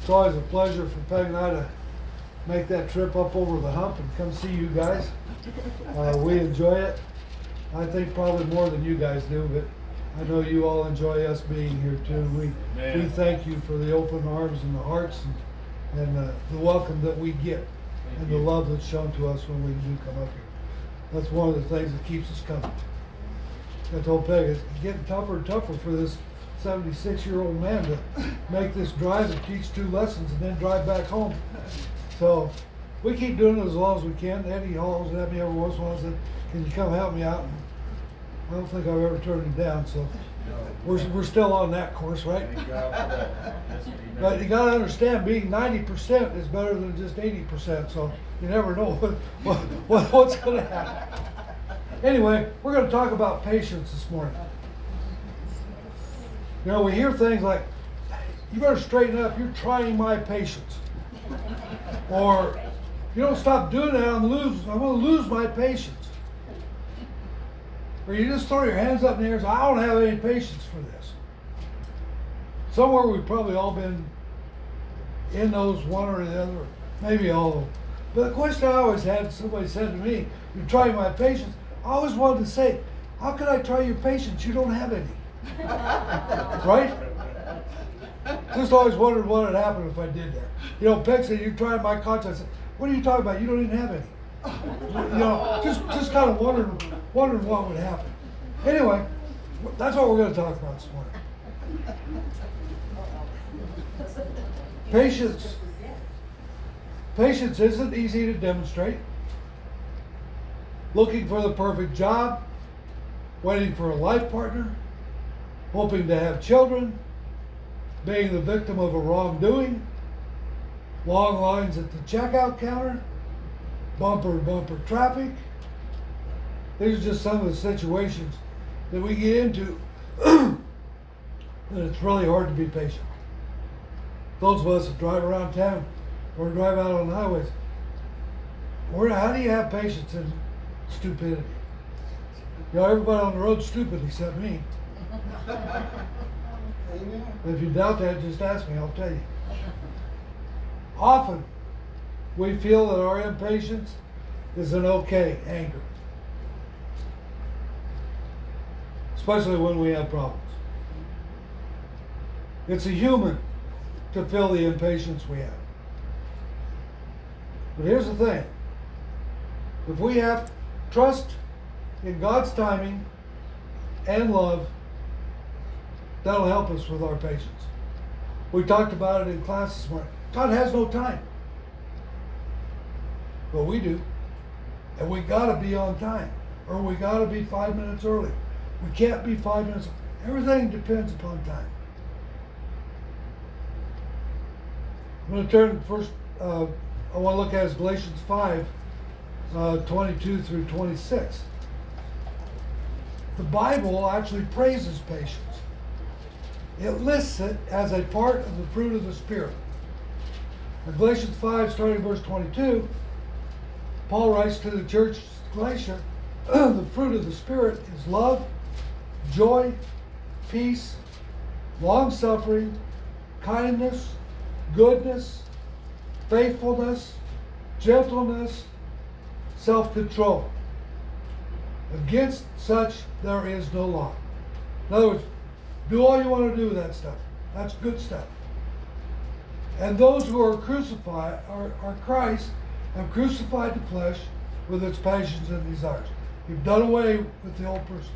It's always a pleasure for Peg and I to make that trip up over the hump and come see you guys. We enjoy it. I think probably more than you guys do, but I know you all enjoy us being here too. We thank you for the open arms and the hearts and the welcome that we get and the love that's shown to us when we do come up here. That's one of the things that keeps us coming. I told Peg, it's getting tougher and tougher for this 76-year-old man to make this drive and teach 2 lessons and then drive back home. So we keep doing it as long as we can. Eddie hollers at me every once in a while and said, can you come help me out? And I don't think I've ever turned him down, so we're still on that course, right? But you got to understand, being 90% is better than just 80%, so you never know what's going to happen. Anyway, we're going to talk about patience this morning. You know, we hear things like, you better straighten up, you're trying my patience. Or, if you don't stop doing that, I'm going to lose my patience. Or you just throw your hands up in the air and say, I don't have any patience for this. Somewhere we've probably all been in those, one or the other, maybe all of them. But the question I always had, somebody said to me, you're trying my patience. I always wanted to say, how could I try your patience? You don't have any. Right? Just always wondered what would happen if I did that. You know, Peg said, you tried my conscience. I said, what are you talking about? You don't even have any. You know, just kind of wondering what would happen. Anyway, that's what we're going to talk about this morning. Patience. Patience isn't easy to demonstrate. Looking for the perfect job, waiting for a life partner, hoping to have children, being the victim of a wrongdoing, long lines at the checkout counter, bumper-to-bumper traffic. These are just some of the situations that we get into that it's really hard to be patient. Those of us that drive around town or drive out on the highways, how do you have patience in stupidity? You know, everybody on the road's stupid except me. If you doubt that, just ask me, I'll tell you. Often, we feel that our impatience is an okay anger. Especially when we have problems. It's a human to feel the impatience we have. But here's the thing. If we have trust in God's timing and love, that'll help us with our patience. We talked about it in class this morning. God has no time. But we do. And we gotta be on time. Or we gotta be 5 minutes early. We can't be 5 minutes. Everything depends upon time. I'm going to turn first, I want to look at Galatians 5, 22 through 26. The Bible actually praises patience. It lists it as a part of the fruit of the Spirit. In Galatians 5, starting verse 22, Paul writes to the church of Galatia, the fruit of the Spirit is love, joy, peace, long-suffering, kindness, goodness, faithfulness, gentleness, self-control. Against such there is no law. In other words, do all you want to do with that stuff. That's good stuff. And those who are crucified are Christ, have crucified the flesh with its passions and desires. You've done away with the old person.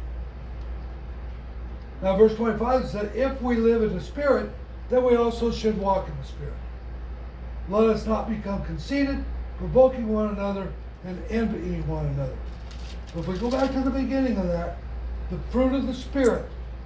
Now verse 25 said, if we live in the Spirit, then we also should walk in the Spirit. Let us not become conceited, provoking one another, and envying one another. If we go back to the beginning of that, the fruit of the Spirit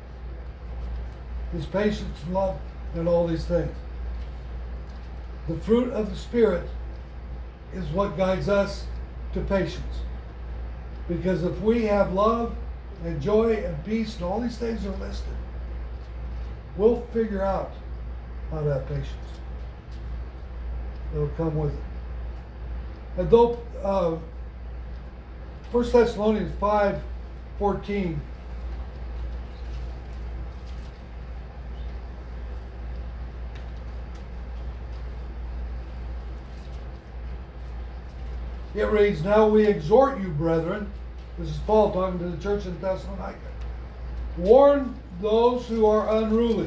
is patience, love, and all these things. The fruit of the Spirit is what guides us to patience. Because if we have love and joy and peace and all these things are listed, we'll figure out how to have patience. It'll come with it. And though 1 Thessalonians 5:14 It reads, now we exhort you, brethren. This is Paul talking to the church in Thessalonica. Warn those who are unruly.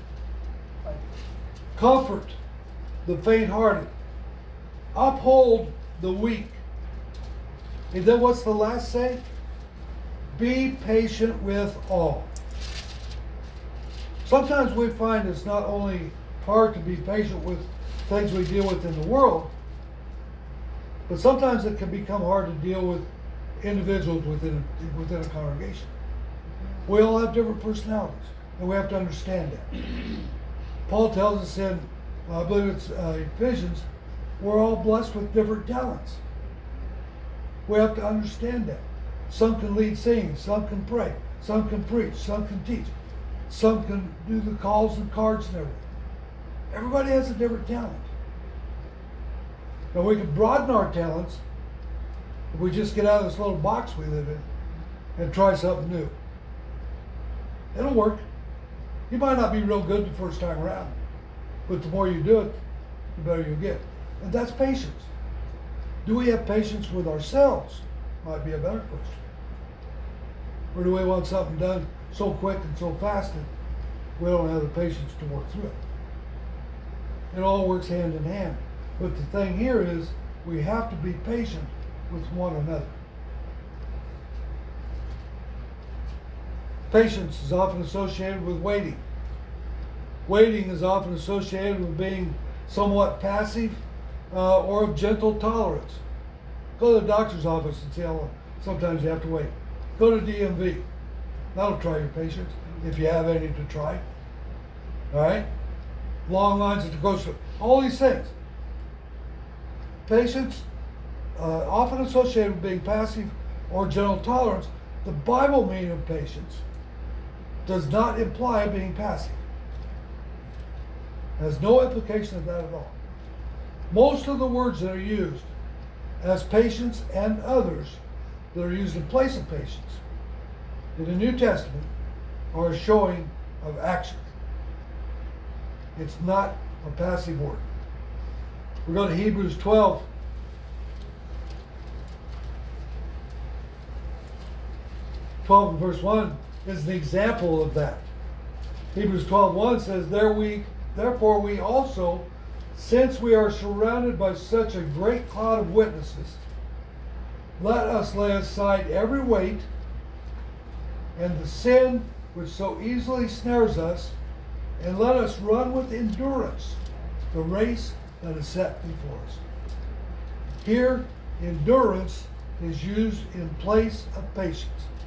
Comfort the faint-hearted. Uphold the weak. And then what's the last say? Be patient with all. Sometimes we find it's not only hard to be patient with things we deal with in the world, but sometimes it can become hard to deal with individuals within a congregation. We all have different personalities, and we have to understand that. Paul tells us in, I believe it's Ephesians, we're all blessed with different talents. We have to understand that. Some can lead singing, some can pray, some can preach, some can teach, some can do the calls and cards and everything. Everybody has a different talent. Now we can broaden our talents if we just get out of this little box we live in and try something new. It'll work. You might not be real good the first time around, but the more you do it, the better you'll get. And that's patience. Do we have patience with ourselves? Might be a better question. Or do we want something done so quick and so fast that we don't have the patience to work through it? It all works hand in hand. But the thing here is, we have to be patient with one another. Patience is often associated with waiting. Waiting is often associated with being somewhat passive or of gentle tolerance. Go to the doctor's office and see how long. Sometimes you have to wait. Go to DMV. That'll try your patience if you have any to try. All right? Long lines at the grocery store. All these things. Patience, often associated with being passive or gentle tolerance. The Bible meaning of patience does not imply being passive. It has no implication of that at all. Most of the words that are used as patience and others that are used in place of patience in the New Testament are a showing of action. It's not a passive word. We go to Hebrews 12. And verse 1 is an example of that. Hebrews 12:1 says, Therefore we also, since we are surrounded by such a great cloud of witnesses, let us lay aside every weight and the sin which so easily snares us, and let us run with endurance the race that is set before us. Here, endurance is used in place of patience.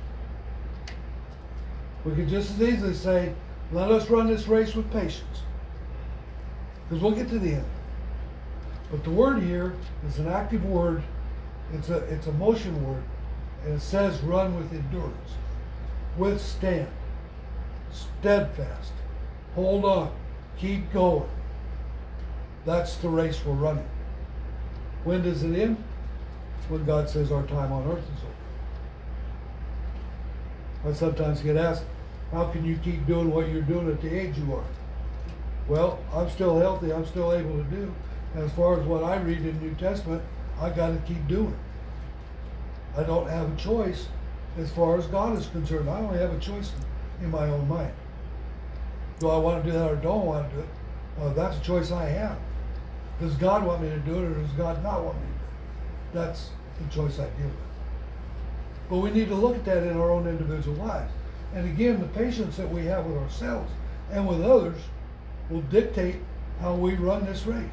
We could just as easily say, let us run this race with patience, because we'll get to the end. But the word here is an active word. It's a motion word, and it says run with endurance, withstand, steadfast, hold on, keep going. That's the race we're running. When does it end? When God says our time on earth is over. I sometimes get asked, how can you keep doing what you're doing at the age you are? Well, I'm still healthy, I'm still able to do. And as far as what I read in the New Testament, I got to keep doing. I don't have a choice as far as God is concerned. I only have a choice in my own mind. Do I want to do that or don't want to do it? That's a choice I have. Does God want me to do it or does God not want me to do it? That's the choice I deal with. But we need to look at that in our own individual lives. And again, the patience that we have with ourselves and with others will dictate how we run this race.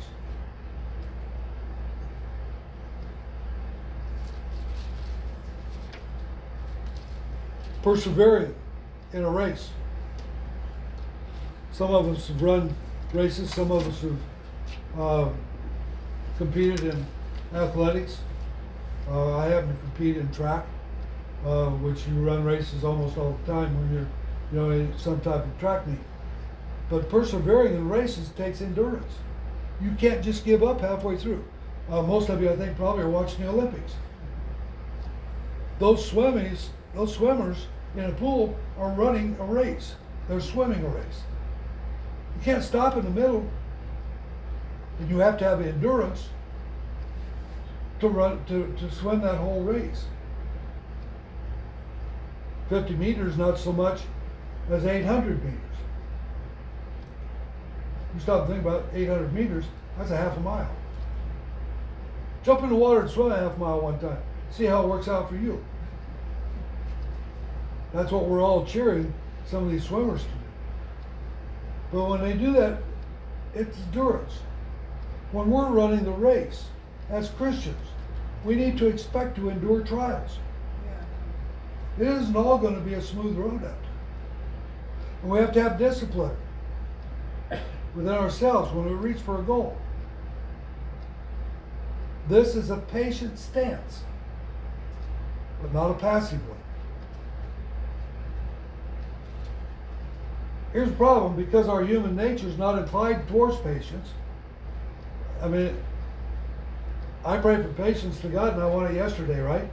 Persevering in a race. Some of us have run races, some of us have competed in athletics. I happen to compete in track, which you run races almost all the time when you're in some type of track meet. But persevering in races takes endurance. You can't just give up halfway through. Most of you, I think, probably are watching the Olympics. Those swimmers in a pool are running a race. They're swimming a race. You can't stop in the middle, and you have to have endurance. to swim that whole race. 50 meters, not so much as 800 meters. You stop and think about 800 meters, that's a half a mile. Jump in the water and swim a half mile one time. See how it works out for you. That's what we're all cheering some of these swimmers to do. But when they do that, it's endurance. When we're running the race as Christians, we need to expect to endure trials. It isn't all going to be a smooth road out there. And we have to have discipline within ourselves when we reach for a goal. This is a patient stance, but not a passive one. Here's the problem: because our human nature is not inclined towards patience. I mean, I pray for patience to God and I want it yesterday, right?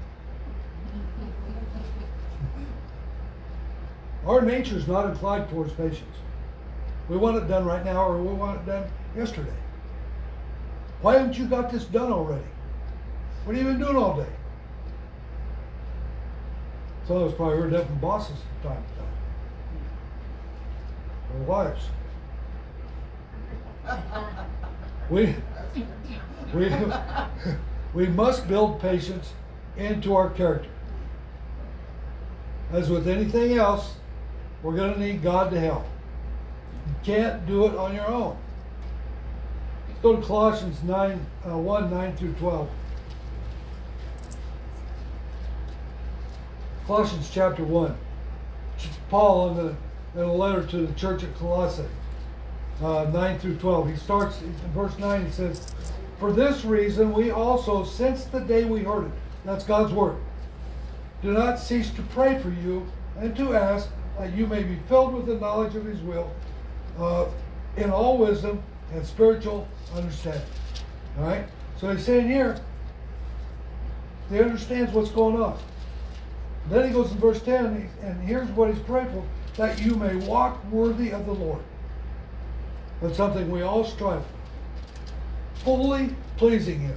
Our nature is not inclined towards patience. We want it done right now, or we want it done yesterday. Why haven't you got this done already? What have you been doing all day? Some of us probably heard that from bosses from time to time. Or wives. We must build patience into our character. As with anything else, we're going to need God to help. You can't do it on your own. Let's go to Colossians 1, 9 through 12. Colossians chapter 1. Paul in a letter to the church at Colossae, 9 through 12. He starts in verse 9, he says, "For this reason we also, since the day we heard it," that's God's word, "do not cease to pray for you and to ask that you may be filled with the knowledge of His will in all wisdom and spiritual understanding." All right? So he's saying here, he understands what's going on. Then he goes in verse 10, and here's what he's praying for: that you may walk worthy of the Lord. That's something we all strive for. Fully pleasing Him.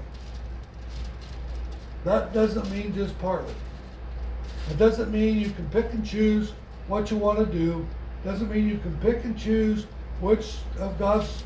That doesn't mean just partly. It doesn't mean you can pick and choose what you want to do. It doesn't mean you can pick and choose which of God's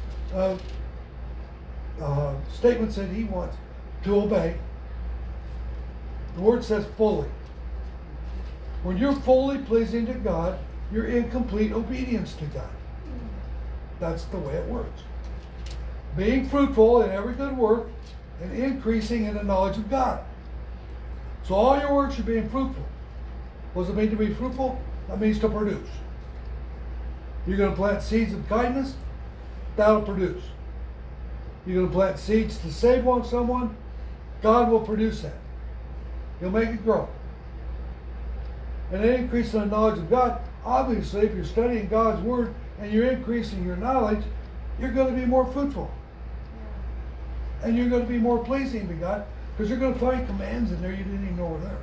statements that He wants to obey. The word says fully. When you're fully pleasing to God, you're in complete obedience to God. That's the way it works. Being fruitful in every good work and increasing in the knowledge of God. So all your works are being fruitful. What does it mean to be fruitful? That means to produce. You're going to plant seeds of kindness, that'll produce. You're going to plant seeds to save someone, God will produce that. He'll make it grow. And an increase in the knowledge of God, obviously, if you're studying God's Word and you're increasing your knowledge, you're going to be more fruitful. And you're going to be more pleasing to God, because you're going to find commands in there you didn't even know were there.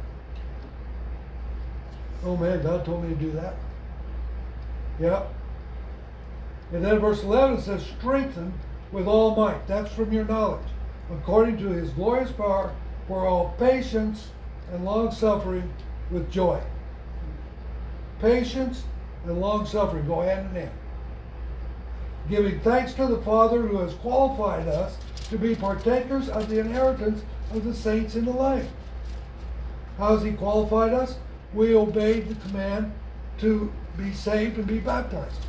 Oh man, God told me to do that. Yep. And then verse 11 says, "Strengthen with all might." That's from your knowledge. "According to His glorious power, for all patience and long suffering with joy." Patience and long suffering go hand in hand. "Giving thanks to the Father who has qualified us to be partakers of the inheritance of the saints in the light." How has He qualified us? We obeyed the command to be saved and be baptized.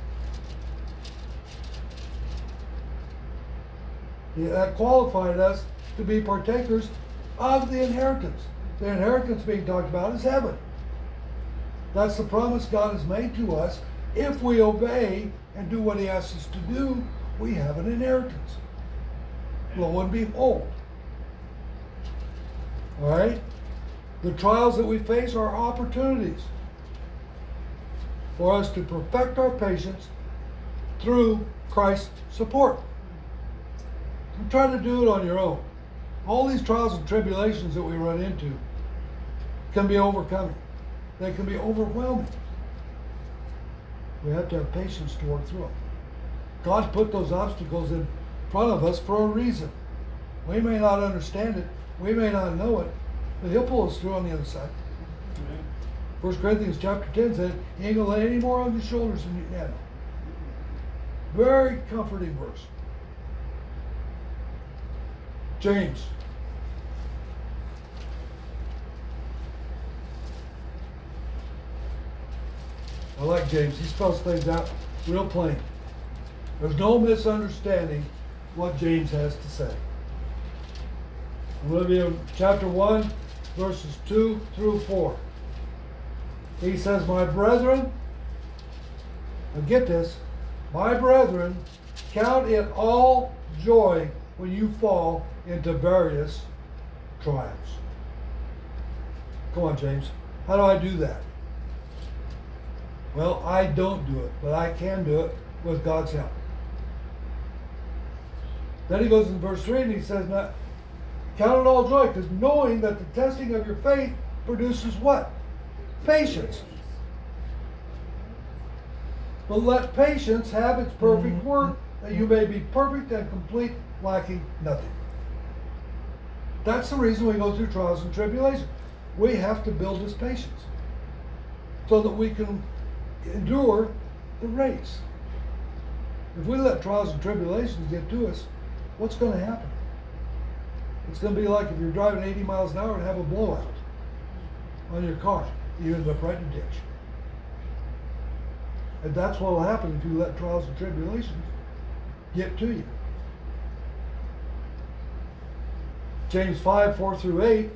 That qualified us to be partakers of the inheritance. The inheritance being talked about is heaven. That's the promise God has made to us. If we obey and do what He asks us to do, we have an inheritance. Lo and behold. All right? The trials that we face are opportunities for us to perfect our patience through Christ's support. Don't try to do it on your own. All these trials and tribulations that we run into can be overcoming. They can be overwhelming. We have to have patience to work through them. God put those obstacles in front of us for a reason. We may not understand it. We may not know it. But he'll pull us through on the other side. 1 Corinthians chapter 10 said, he ain't going to lay any more on your shoulders than you can handle. Very comforting verse. James. I like James. He spells things out real plain. There's no misunderstanding what James has to say. I'm going to be in chapter 1, verses 2 through 4. He says, my brethren, and get this, my brethren, count it all joy when you fall into various trials. Come on, James. How do I do that? Well, I don't do it, but I can do it with God's help. Then he goes in verse 3 and he says, now, count it all joy, because knowing that the testing of your faith produces what? Patience. But let patience have its perfect work, that you may be perfect and complete, lacking nothing. That's the reason we go through trials and tribulations. We have to build this patience so that we can endure the race. If we let trials and tribulations get to us, what's going to happen? It's going to be like if you're driving 80 miles an hour and have a blowout on your car. You end up right in a ditch. And that's what will happen if you let trials and tribulations get to you. James 5, 4 through 8.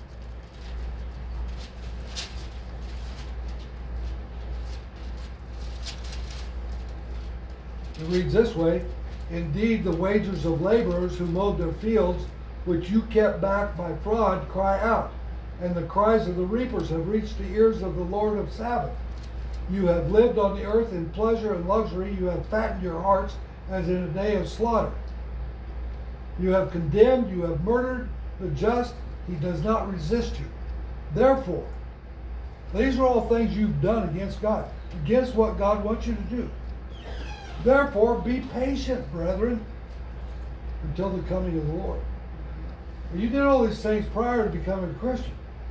It reads this way, indeed the wages of laborers who mowed their fields, which you kept back by fraud, cry out, and the cries of the reapers have reached the ears of the Lord of Sabaoth. You have lived on the earth in pleasure and luxury, you have fattened your hearts as in a day of slaughter. You have condemned, you have murdered the just, he does not resist you. Therefore, these are all things you've done against God, against what God wants you to do. Therefore, be patient, brethren, until the coming of the Lord. You did all these things prior to becoming a Christian.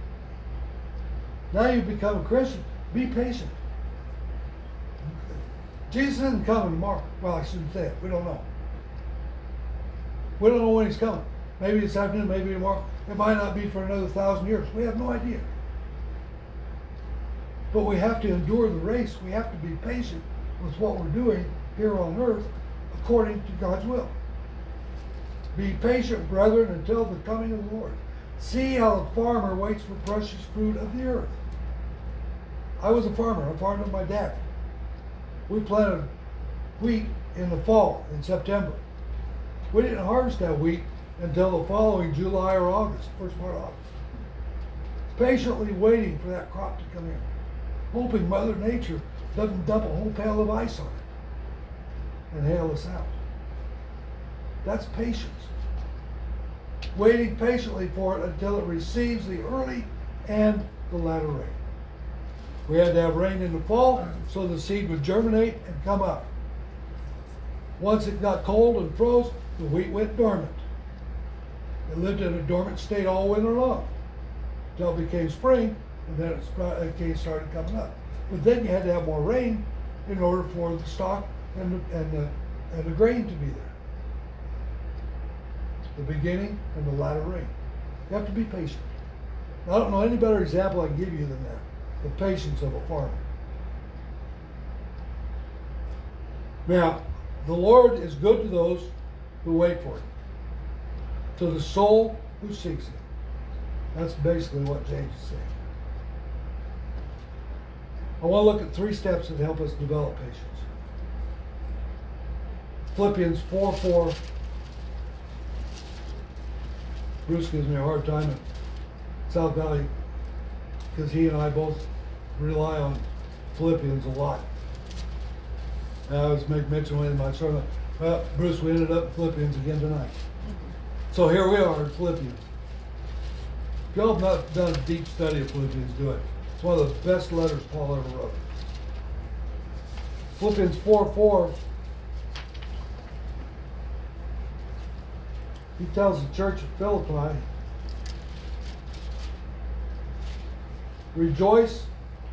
Now you've become a Christian. Be patient. Jesus isn't coming tomorrow. Well, I shouldn't say it. We don't know. We don't know when he's coming. Maybe this afternoon, maybe tomorrow. It might not be for another 1,000 years. We have no idea. But we have to endure the race. We have to be patient with what we're doing here on earth according to God's will. Be patient, brethren, until the coming of the Lord. See how the farmer waits for precious fruit of the earth. I was a farmer. I farmed with my dad. We planted wheat in the fall, in September. We didn't harvest that wheat until the following July or August, first part of August. Patiently waiting for that crop to come in, hoping Mother Nature doesn't dump a whole pail of ice on it and hail us out. That's patience. Waiting patiently for it until it receives the early and the latter rain. We had to have rain in the fall so the seed would germinate and come up. Once it got cold and froze, the wheat went dormant. It lived in a dormant state all winter long until it became spring, and then it started coming up. But then you had to have more rain in order for the stalk and the grain to be there. The beginning and the latter rain. You have to be patient. I don't know any better example I can give you than that. The patience of a farmer. Now, the Lord is good to those who wait for him, to the soul who seeks him. That's basically what James is saying. I want to look at 3 steps that help us develop patience. Philippians 4:4. Bruce gives me a hard time at South Valley because he and I both rely on Philippians a lot. I always make mention in my sermon. Well, Bruce, we ended up in Philippians again tonight. So here we are in Philippians. If y'all have not done a deep study of Philippians, do it. It's one of the best letters Paul ever wrote. Philippians 4:4. He tells the church at Philippi, rejoice,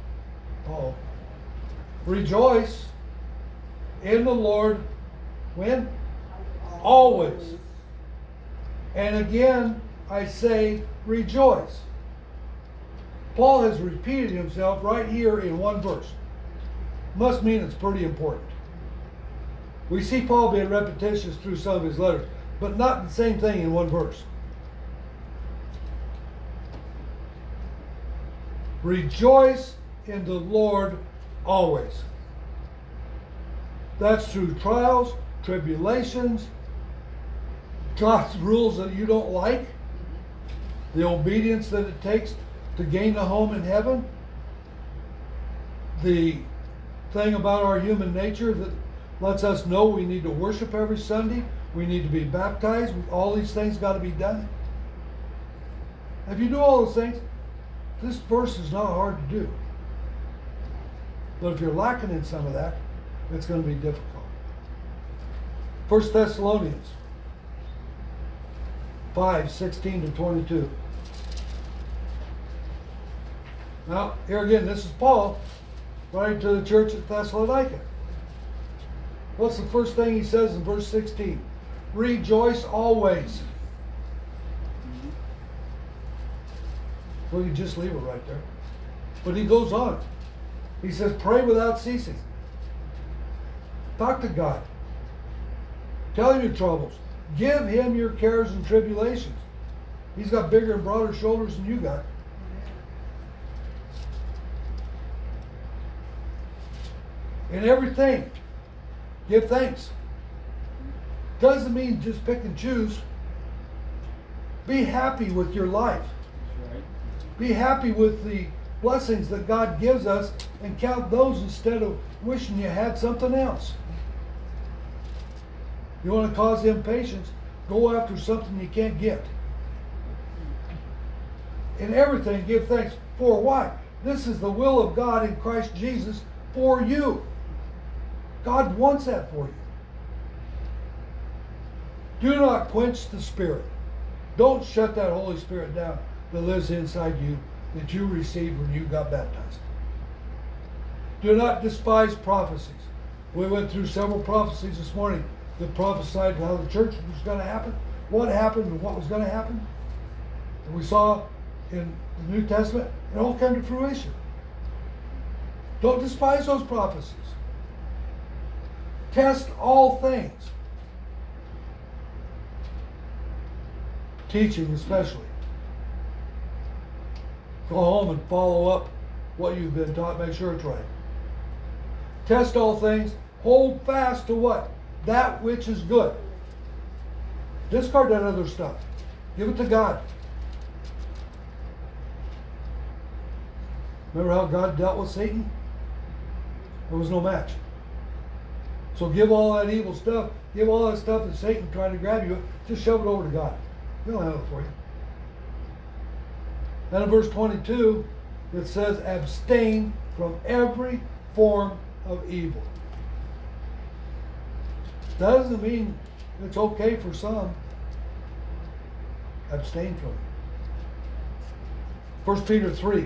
rejoice in the Lord when? Always. And again, I say rejoice. Paul has repeated himself right here in one verse. Must mean it's pretty important. We see Paul being repetitious through some of his letters, but not the same thing in one verse. Rejoice in the Lord always. That's through trials, tribulations, God's rules that you don't like, the obedience that it takes to gain a home in heaven, the thing about our human nature that lets us know we need to worship every Sunday, we need to be baptized, all these things got to be done. If you do all those things, this verse is not hard to do. But if you're lacking in some of that, it's going to be difficult. 1 Thessalonians 5:16-22. Now, here again, this is Paul writing to the church at Thessalonica. What's the first thing he says in verse 16? Rejoice always. Well, you just leave it right there. But he goes on. He says, pray without ceasing. Talk to God. Tell him your troubles. Give him your cares and tribulations. He's got bigger and broader shoulders than you got. In everything, give thanks. Doesn't mean just pick and choose. Be happy with your life. Be happy with the blessings that God gives us and count those instead of wishing you had something else. You want to cause impatience, go after something you can't get. In everything, give thanks. For why? This is the will of God in Christ Jesus for you. God wants that for you. Do not quench the Spirit. Don't shut that Holy Spirit down that lives inside you that you received when you got baptized. Do not despise prophecies. We went through several prophecies this morning that prophesied how the church was going to happen, what happened and what was going to happen. And we saw in the New Testament, it all came to fruition. Don't despise those prophecies. Test all things. Teaching especially. Go home and follow up what you've been taught. Make sure it's right. Test all things. Hold fast to what? That which is good. Discard that other stuff. Give it to God. Remember how God dealt with Satan? There was no match. So give all that evil stuff, give all that stuff that Satan tried to grab you, just shove it over to God. He'll handle it for you. And in verse 22, it says, abstain from every form of evil. That doesn't mean it's okay for some. Abstain from it. 1 Peter 3.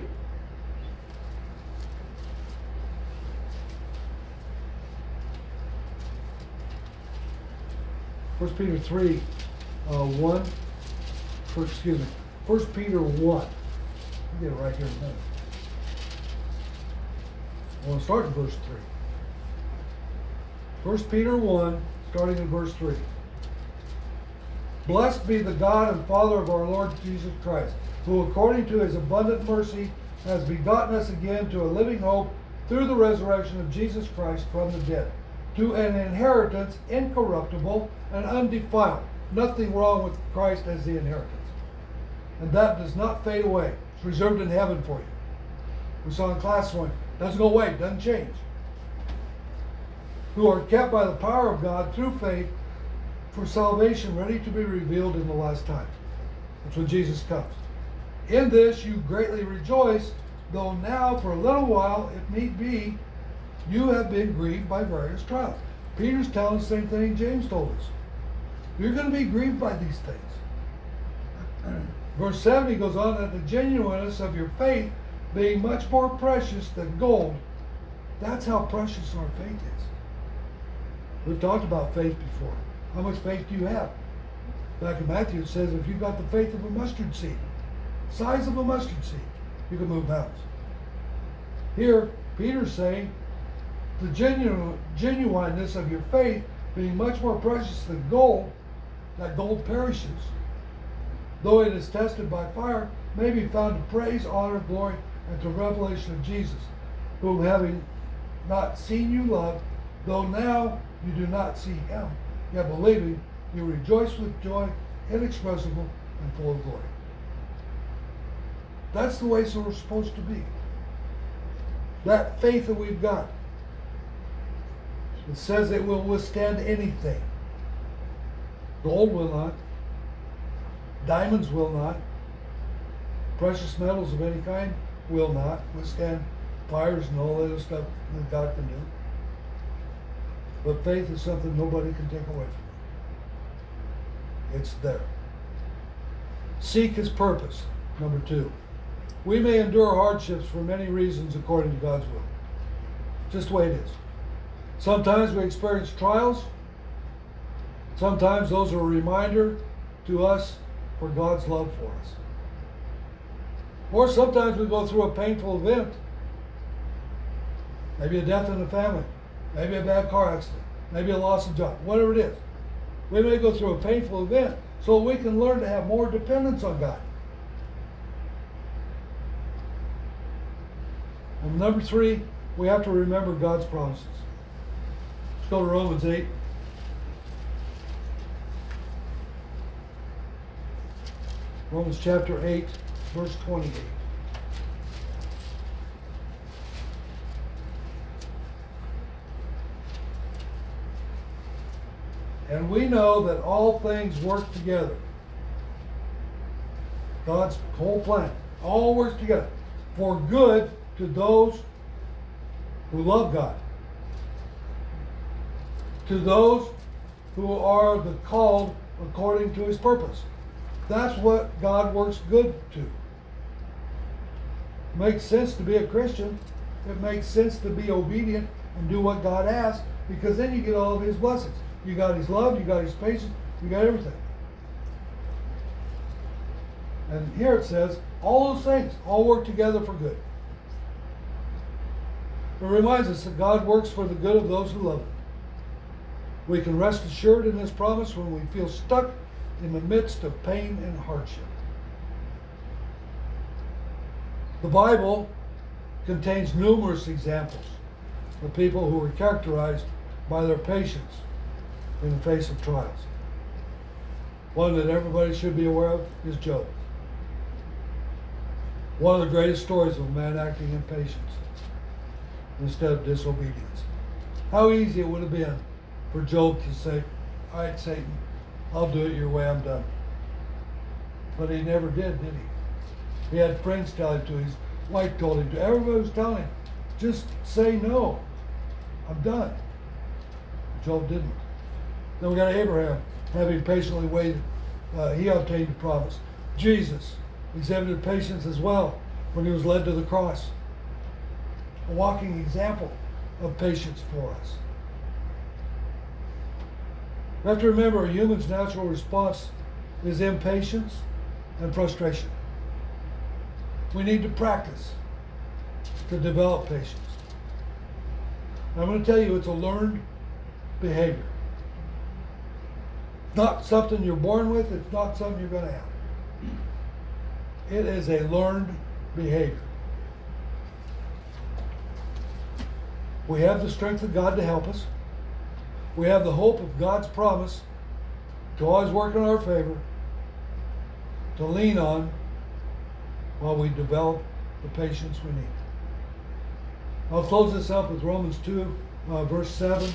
First Peter 3, 1. Excuse me. 1 Peter 1. I'll get it right here in a minute. I want to start in verse 3. 1 Peter 1, starting in verse 3. Blessed be the God and Father of our Lord Jesus Christ, who according to his abundant mercy has begotten us again to a living hope through the resurrection of Jesus Christ from the dead, to an inheritance incorruptible and undefiled. Nothing wrong with Christ as the inheritance. And that does not fade away. It's reserved in heaven for you. We saw in class one. Doesn't go away, doesn't change. Who are kept by the power of God through faith for salvation ready to be revealed in the last time. That's when Jesus comes. In this you greatly rejoice, though now for a little while, if need be, you have been grieved by various trials. Peter's telling the same thing James told us. You're going to be grieved by these things. Verse 7, he goes on, that the genuineness of your faith being much more precious than gold. That's how precious our faith is. We've talked about faith before. How much faith do you have? Back in Matthew it says if you've got the faith of a mustard seed, size of a mustard seed, you can move mountains. Here, Peter's saying the genuineness of your faith being much more precious than gold, that gold perishes, though it is tested by fire, may be found to praise, honor, glory, and to revelation of Jesus, whom having not seen you love, though now you do not see him, yet believing, you rejoice with joy inexpressible and full of glory. That's the way we're supposed to be. That faith that we've got. It says it will withstand anything. Gold will not. Diamonds will not. Precious metals of any kind will not withstand fires and all that other stuff that God can do. But faith is something nobody can take away from you. It's there. Seek his purpose. Number 2. We may endure hardships for many reasons according to God's will. Just the way it is. Sometimes we experience trials. Sometimes those are a reminder to us for God's love for us. Or sometimes we go through a painful event. Maybe a death in the family. Maybe a bad car accident. Maybe a loss of job. Whatever it is. We may go through a painful event so we can learn to have more dependence on God. And number 3, we have to remember God's promises. Let's go to Romans 8. Romans chapter 8, verse 28. And we know that all things work together. God's whole plan. All works together for good to those who love God. To those who are the called according to his purpose. That's what God works good to. It makes sense to be a Christian. It makes sense to be obedient and do what God asks, because then you get all of his blessings. You got his love, you got his patience, you got everything. And here it says, all those things all work together for good. It reminds us that God works for the good of those who love him. We can rest assured in this promise when we feel stuck in the midst of pain and hardship. The Bible contains numerous examples of people who were characterized by their patience in the face of trials. One that everybody should be aware of is Job. One of the greatest stories of a man acting in patience instead of disobedience. How easy it would have been for Job to say, all right, Satan, I'll do it your way, I'm done. But he never did he? He had friends tell him to, his wife told him to, everybody was telling him, just say no, I'm done. Job didn't. Then we got Abraham, having patiently waited, he obtained the promise. Jesus exhibited patience as well when he was led to the cross. A walking example of patience for us. We have to remember a human's natural response is impatience and frustration. We need to practice to develop patience. And I'm going to tell you, it's a learned behavior. It's not something you're born with, it's not something you're going to have. It is a learned behavior. We have the strength of God to help us. We have the hope of God's promise to always work in our favor, to lean on while we develop the patience we need. I'll close this up with Romans 2, verse 7.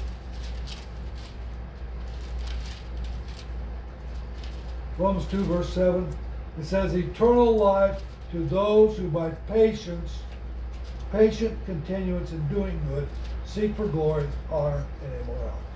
Romans 2, verse 7. It says, eternal life to those who by patience, patient continuance in doing good, seek for glory, honor, and immorality.